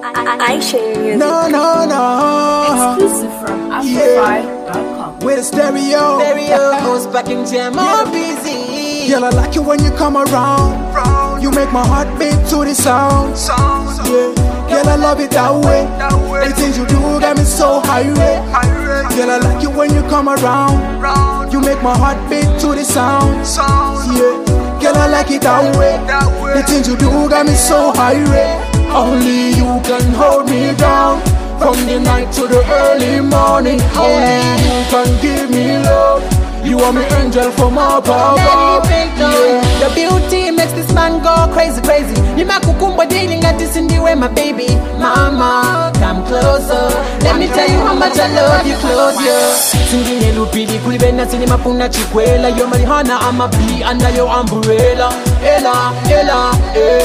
I Shane Music. No. Exclusive from Amplify.com. With a stereo. Goes back in jam, all busy. Girl, I like you when you come around. You make my heart beat to the sound. Yeah. Girl, I love it that way. The things you do got me so high. Girl, I like you when you come around. You make my heart beat to the sound. Yeah. Girl, I like it that way. The things you do got me so high. Only you can hold me down. From the night to the early morning. Only you can give me love. You are my angel from above. Yeah. Your beauty makes this man go crazy. Nimakukumba dating at this in the way, my baby. Mama, come closer. Let me tell you how much I love you, close you. Singing lupili kulibena sinima puna chikwela. You're marijuana, I'ma be under your umbrella. Ella,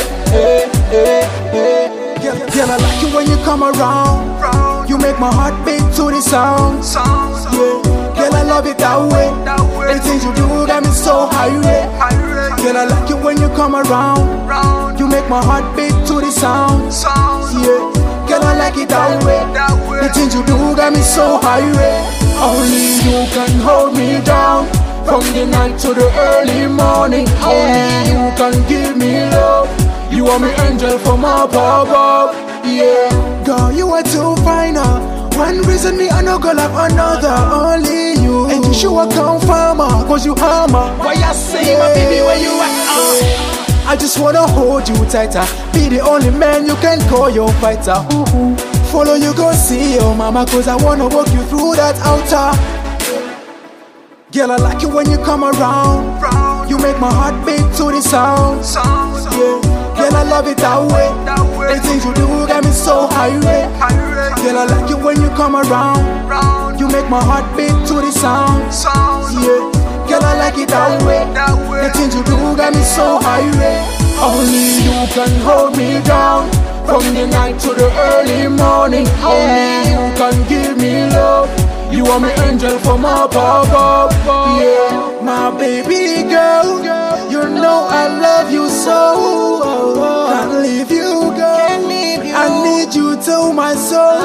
Girl, I like you when you come around. You make my heart beat to the sound. Yeah. Girl, I love it that way. The things you do got me so high. Girl, I like you when you come around. You make my heart beat to the sound. Yeah. Girl, I like it that way. The things you do got me so high. Only you can hold me down. From the night to the early morning. Only you can give me love. You are my angel from above. Yeah. Girl, you are too fine. One reason me I no go love another. Only you. And you sure come farmer, cause you hammer. why you say, my baby, where you at? I just wanna hold you tighter. Be the only man you can call your fighter. Follow you go see your mama, cause I wanna walk you through that outer. Girl, I like you when you come around. You make my heart beat to the sound. Yeah. Girl, I love it that way. The things you do got me so high. Girl, I like you when you come around. You make my heart beat to the sound. Yeah. Girl, I like it that way. The things you do got me so high. Only you can hold me down. From the night to the early morning. Only you can give me love. You are my angel from above. Yeah. My baby girl, you know I love you so. Can't leave you, girl. I need you to my soul.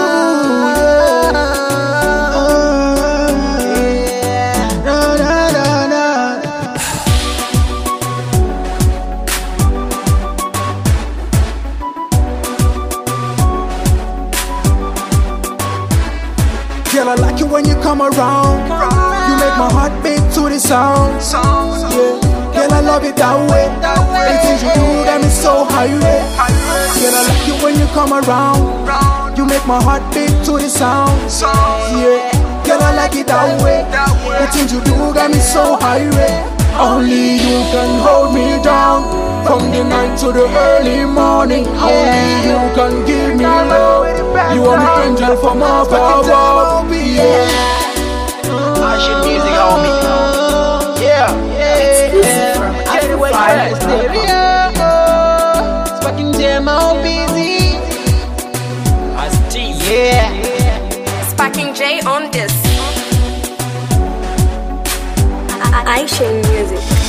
Girl, I like you when you come around. You make my heart beat to the sound. Yeah. Girl, I love it that way. The things you do got me so high. Girl, I like you when you come around. You make my heart beat to the sound. Yeah. Girl, I like it that way. The things you do got me so high. Only you can hold me down. From the night to the early morning. Only you can give me love. You are my angel from above. Yeah. I should music, homie. Exclusive from Amplify.com. It's fucking jam, all busy. Yeah. Sparking J on this. I Shane Music.